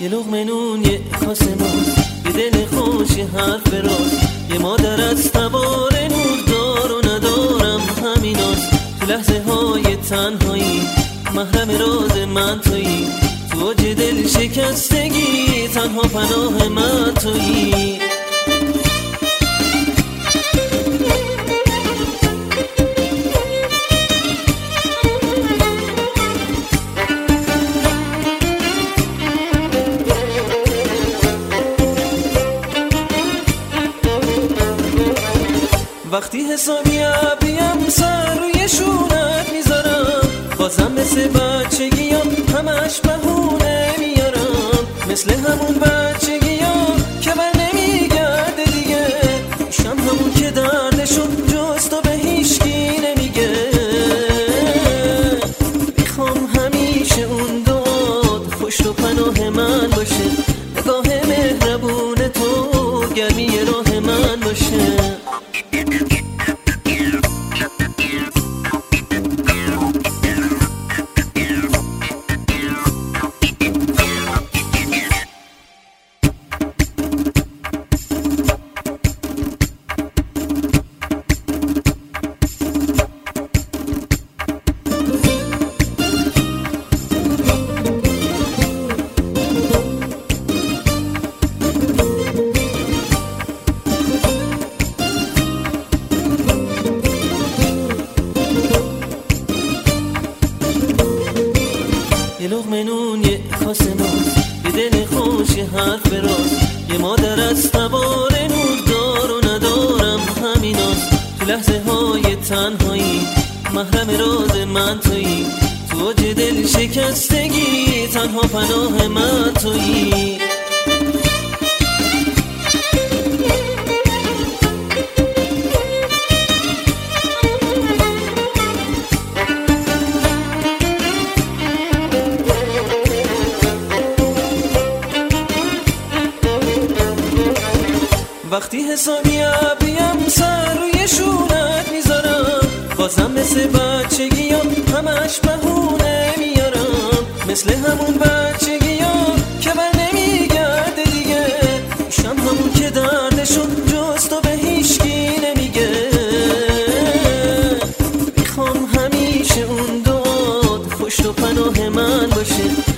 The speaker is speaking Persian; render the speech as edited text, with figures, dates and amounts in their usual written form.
یه لقمه نون، یه کاسه موز، یه دل خوش، یه حرف راست. یه مادر از تبار نور دار و ندارم همیناست. تو لحظه های تنهایی محرم راز من تویی. تو اوج دل شکستگی تنها پناه من تویی. وقتی حسابی عبیم سر روی شونت میذارم، بازم مثل بچگیام همش بهونه میارم. مثل همون بچگیام که بر نمیگرده دیگه. میشم همون که دردشو جز تو به هیچکی نمیگه. میخوام همیشه اون داد پشت و پناه من باشه. نگاه مهربون تو گرمی راه من باشه. یه لقمه نون، یه کاسه موز، یه دل خوش، یه حرف راست. یه مادر از تبار نور دار و ندارم همیناست. تو لحظه های تنهایی محرم راز من تویی. تو اوج دل شکستگی تنها پناه من تویی. وقتی حسابی عبیم سر روی شونت میذارم، بازم مثل بچگیام همش بهونه میارم. مثل همون بچگیام که بر نمیگرده دیگه. میشم همون که دردشو جز تو به هیچکی نمیگه. میخوام همیشه اون داد پشت و پناه من باشه.